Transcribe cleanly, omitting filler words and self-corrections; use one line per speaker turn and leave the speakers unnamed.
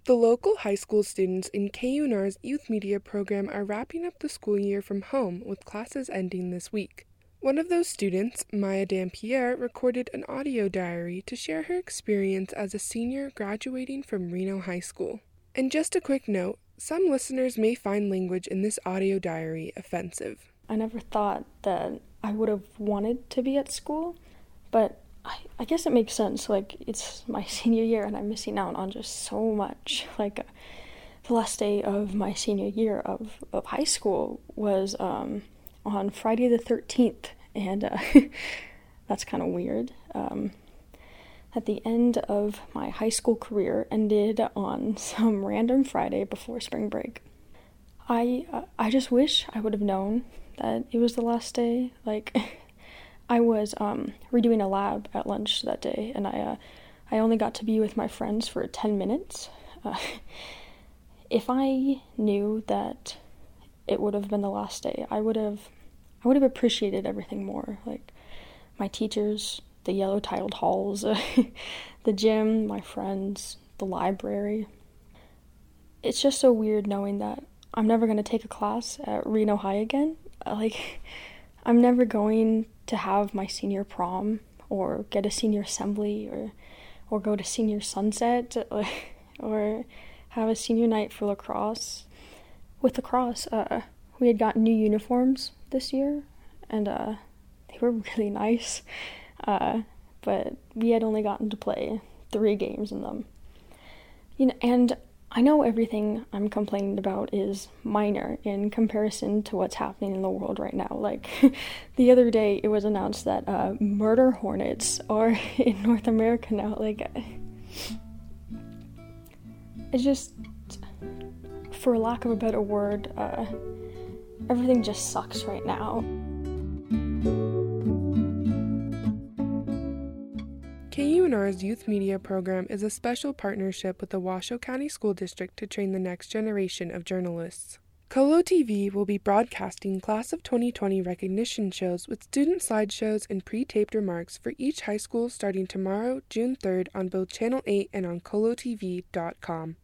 The local high school students in KUNR's youth media program are wrapping up the school year from home with classes ending this week. One of those students, Maya Dampierre, recorded an audio diary to share her experience as a senior graduating from Reno High School. And just a quick note, some listeners may find language in this audio diary offensive.
I never thought that I would have wanted to be at school, but I guess it makes sense. Like, it's my senior year and I'm missing out on just so much. Like, the last day of my senior year of high school was on Friday the 13th, and that's kind of weird. At the end of my high school career ended on some random Friday before spring break. I just wish I would have known that it was the last day. Like, I was redoing a lab at lunch that day, and I only got to be with my friends for 10 minutes. If I knew that it would have been the last day, I would have appreciated everything more. Like, my teachers, the yellow tiled halls, the gym, my friends, the library. It's just so weird knowing that I'm never going to take a class at Reno High again. Like, I'm never going to have my senior prom or get a senior assembly or go to senior sunset or have a senior night for lacrosse. With lacrosse, we had gotten new uniforms this year, and they were really nice, but we had only gotten to play 3 games in them. And I know everything I'm complaining about is minor in comparison to what's happening in the world right now. Like, the other day it was announced that murder hornets are in North America now. Like, it's just, for lack of a better word, everything just sucks right now.
KUNR's youth media program is a special partnership with the Washoe County School District to train the next generation of journalists. Colo TV will be broadcasting Class of 2020 recognition shows with student slideshows and pre-taped remarks for each high school starting tomorrow, June 3rd, on both Channel 8 and on colotv.com.